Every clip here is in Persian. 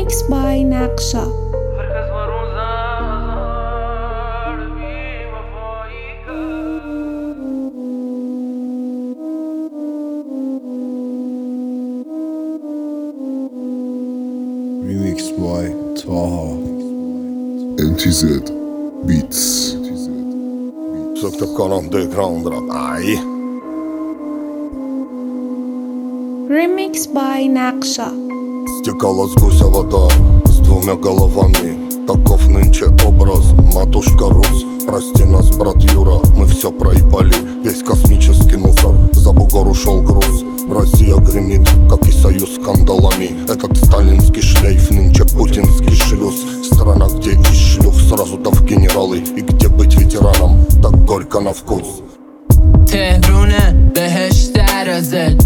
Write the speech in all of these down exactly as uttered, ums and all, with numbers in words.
Remix by Naqsha. Remix by Taha. N T Z Beats. Sökte upp kan underground rap. Aj. Remix by Naqsha. Стекала с гуся вода с двумя головами. Таков нынче образ, матушка Русь. Прости нас, брат Юра, мы все проебали. Весь космический мусор, за бугор ушел груз. Россия гремит, как и союз с кандалами. Этот сталинский шлейф, нынче путинский шлюз. Страна, где из шлюх сразу да в генералы. И где быть ветераном, так горько на вкус. تهرونه بهشت عرازل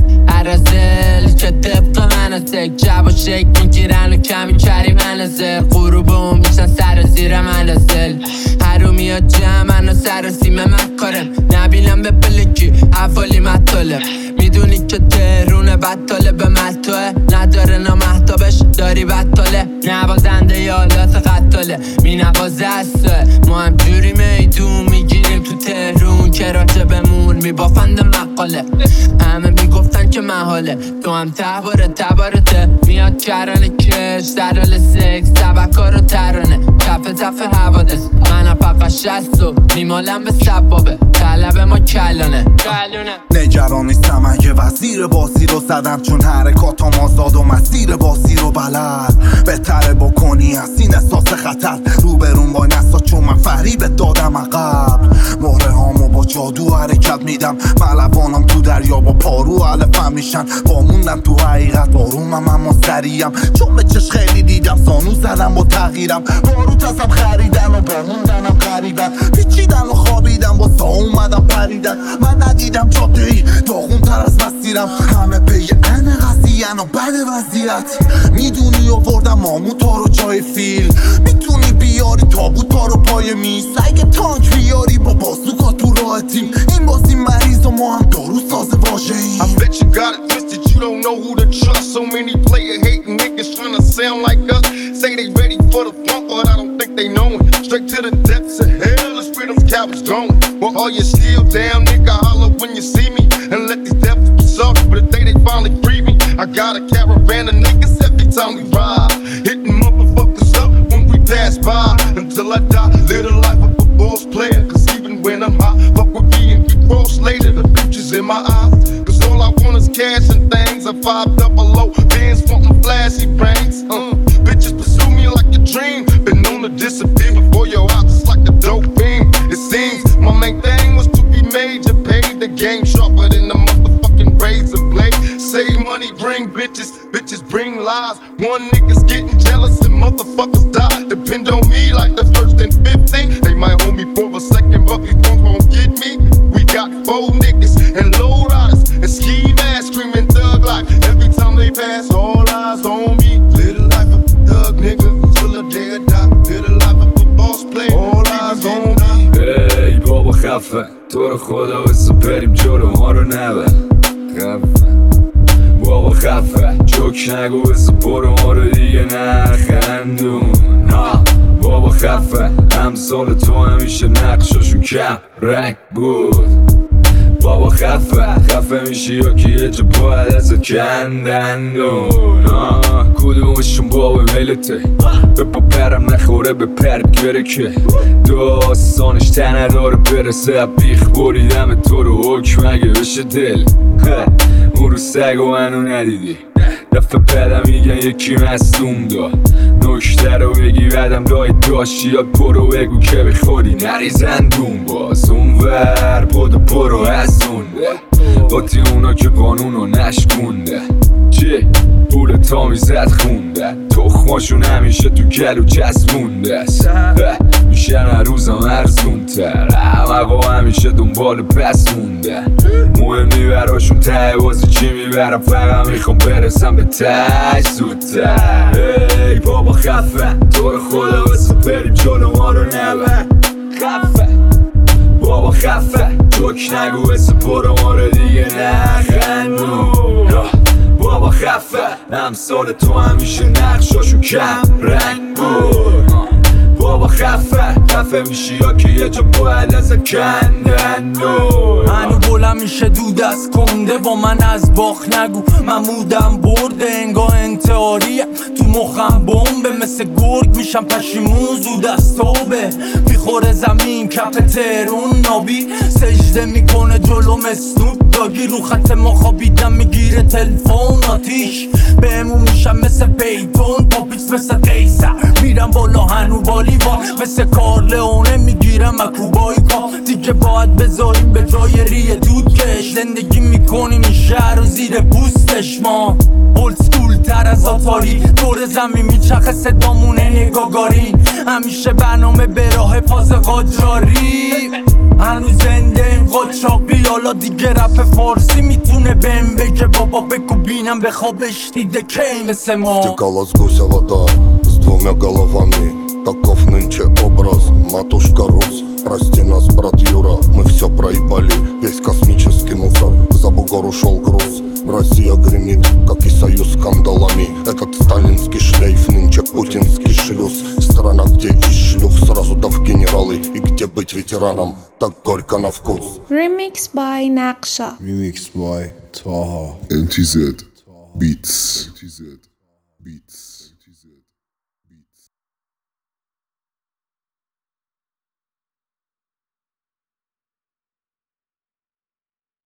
عرازل که طبق مناسک جب و شک میگیرن و کمی کری منازل غروبمون میشن سر و زیر منازل هرو میاد جمعن و سر و سیم من کارم نبینم به پلکی حفالی مطالب میدونی که تهرونه بدتاله به مطاله نداره نامحتابش داری بدتاله نوازنده یالات قطاله می نوازه هسته ما هم جوری میدون میگیریم تو تهرون که راجه بمون میبافند مقاله همه میگفتن که محاله تو هم تباره تبارته میاد کرانه کش در حال سکس تبکار و ترانه کف تف حوادث منم فقط شست و میمالم به سبابه طلب ما کلانه نگران نیستم اگه وزیر بازی رو زدم چون حرکاتم آزاد و مسیر بازی رو بلد بهتره بکنی از این احساس خطر روبرون وای نستا چون من فریبت دادم عقب مهره هامو با جادو حرکت میدم ملوانم تو دریا با پارو علفم میشن با موندم تو حقیقت بارومم اما سریم چون به چش خیلی دیدم زانو زدم با تغییرم باروت ازم خریدن و با موندنم قریبن پیچیدن و خوابیدم با سا اومدم پریدن من ندیدم جاده ای داغون تر از مسیرم همه پی ان قضیه‌ن و بد وضعیت میدونی آوردم ماموتا رو جای فیل میتونی بیاری تابوتا رو پای میز اگه تانک بیاری با بازوکا تو راه تیم این بازی مریض و ما هم دارو ساز واژه ایم I bet you got it twisted, you don't know who to trust. So many player hating niggas tryna sound like us. Say they ready for the funk, but I don't think they know it. Straight to the depths of hell, let's free them cowards going. Well, all you still down, nigga, holler when you see me. And let these devils be soft, but the day they finally free me, I got a caravan of niggas every time we ride. Hitting motherfuckers up when we pass by. Until I die, live the life of a boss player. Cause even when I'm high, fuck with me and get cross later. The pictures in my eyes. Cause all I want is cash and things. I five double low, bands wanting flashy brains. Uh, bitches pursue me like a dream. Been known to disappear before your eyes, just like a dope beam. It seems my main thing was to be major, paid the game sharper than the motherfucking razor blade. Save money, bring bitches, bitches bring lies. One nigga's getting jealous and motherfuckers die. Depend on me like the first and fifteenth. They might hold me for a second, but these ones won't get me. We got four niggas and low riders and ski masks screaming thug life. Every time they pass, all eyes on me. Live the life of a thug nigga till the day I die. Live the life of a boss player. All eyes on me. ای بابا خفه تو رو خدا بسو بریم جلو ما رو نبه خفه بابا خفه چوک نگو بسو برو ما رو دیگه نخندون ها بابا خفه همسال تو همیشه نقشاشون کم رنگ بود بابا خفه خفه میشی یا که یه جا باید ازت کندندون کدومشون بابا ویلته به پا پرم نخوره به پرد گره که داستانش تنه داره برسه بیخ بریدم تو رو حکم اگه بشه دل اون رو سگ و منو ندیدی دفعه پدم میگن یکی مصدوم داد نکته رو بگی بدم رای داشتی یاد برو بگو که بخوری نریزن دون باز اون ور بودو برو از اونده باتی اونا که قانونو نشکونده چه پول تا میزد خونده تخماشون همیشه تو گلو چسبونده میشن هر روزم ارزون تر همه همیشه دنبال پس مونده مهم نی براشون ته بازی چی میبرم فقط میخوام برسم به ته زودتر ای بابا خفه تو رو خدا بسو بریم جلو ما رو نبه خفه بابا خفه جوک نگو بسو برو ما رو دیگه نخندون بابا خفه امثال تو همیشه نقشاشو کم رنگ بود بابا خفه خفه میشی یا که یه جا باید از کندن نور هنو بلند میشه دود از کنده با من از باخ نگو من مودم برده انگاه انتحاریه تو مخم بمبه مثل گرگ میشم پشیمون زود از توبه میخوره زمین کپ تهرون نابی سجده میکنه جلو مسنوب داگی رو خط ما خوابیدم میگیره تلفون آتیش بهمون میشم مثل پیتون پاپیس مثل قیصر میرم بالا هنو بالیوان مثل کارلئونه میگیرم اکوبایی کا دیگه باید بذاریم به جای ریه دود کش زندگی میکنیم این شهر و زیر پوستش ما اولد سکول تر از آتاری دور زمین میچخه صدامونه نگاگارین همیشه برنامه به راه فاز قاجاری هنوز زنده این قاچاقی حالا دیگه رپ فارسی میتونه بهم بگه بابا بگو بینم به خوابش دیده کی مثل ما Стекала с гуся вода с двумя головами. Таков нынче образ, матушка Рус. Прости нас, брат Юра, мы все проебали. Весь космический мусор, за бугор ушел груз. Россия гремит, как и союз скандалами. Этот сталинский шлейф, нынче путинский шлюз. Страна, где из шлюх сразу да в генералы. И где быть ветераном, так горько на вкус. Remix by Naksha. Remix by Taha. N T Z Beats. N T Z Beats.